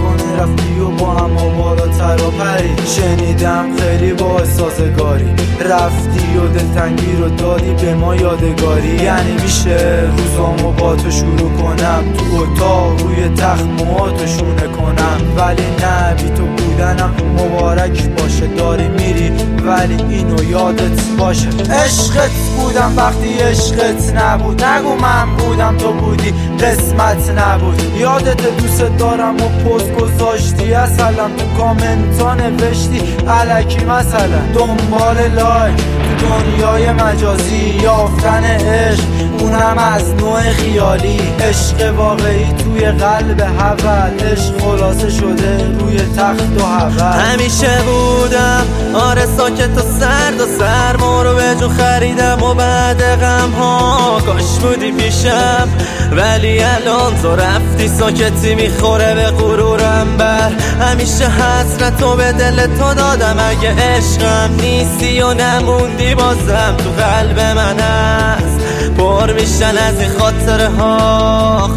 خانه رفتی و با هم بالاتر و پری. شنیدم خیلی با سازگاری رفتی و دلتنگی رو دادی به ما یادگاری. یعنی میشه روزامو با تو شروع کنم، تو اتاق روی تخت موهاتو شونه کنم، ولی نه بی تو بودنم مبارک باشه. داری میری ولی اینو یادت باشه. عشقت بودم وقتی عشقت نبود، نگو من بودم تو بودی قسمت نبود. یادت دوست دارم و پست گذاشتی، اصلا تو کامنتا نوشتی الکی مثلا دنبال لایک تو دنیای مجازی، یافتن عشق اونم از نوع خیالی. عشق واقعی توی قلب حول، عشق خلاصه شده روی تخت و حول. همیشه بودم آره ساکت و سرد و سرما رو به جو خریدم و بعد غم ها کاش بودی پیشم، ولی الان تو رفتی ساکتی میخوره به غرورم بر. همیشه حسرتو به دل تو دادم، اگه عشقم نیستی و نموندی بازم تو قلب من هست. پر میشن از این خاطره ها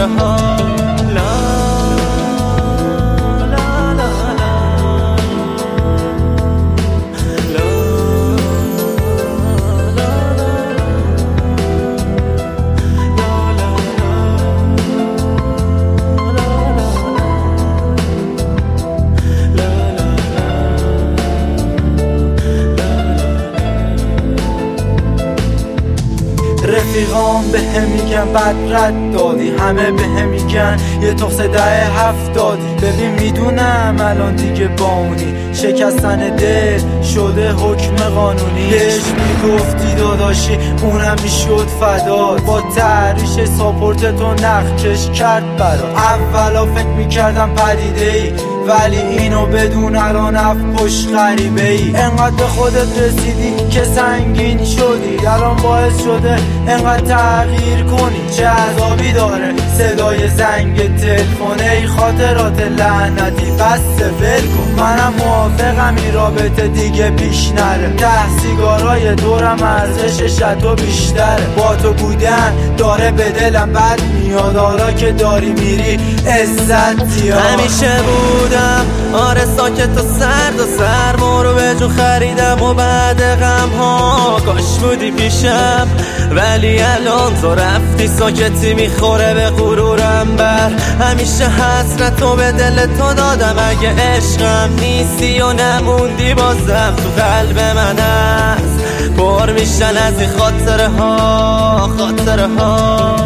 رفیقام به هم میگن بد رد دادی، همه به هم میگن یه تخص 10-7 دادی. ببین میدونم الان دیگه با اونی، شکستن دل شده حکم قانونی. بهش میگفتی داداشی اونم میشد فداد، با تحریش ساپورت تو نخکش کرد برات. اولا فکر میکردم پدیده ای، ولی اینو بدون الان افپش غریبه ای. انقدر به خودت رسیدی که سنگین شدی، الان باعث شده انقدر تغییر کنی. چه عذابی داره صدای زنگ تلفن، ای خاطرات لعنتی بس ول کن. منم موافقم این رابطه دیگه پیش نره، 10 سیگارای دورم ارزشش تو بیشتره. با تو بودن داره به دلم بد میاد، حالا که داری میری عزت یا. همیشه بودم آره ساکت و سرد و سرما رو به جو خریدم و بعد غم ها کاش بودی پیشم، ولی الان تو رفتی ساکتی میخوره به غرورم بر. همیشه حسرتو به دل تو دادم، اگه عشقم نیستی و نموندی بازم تو قلب من هست. پر میشن از این خاطره ها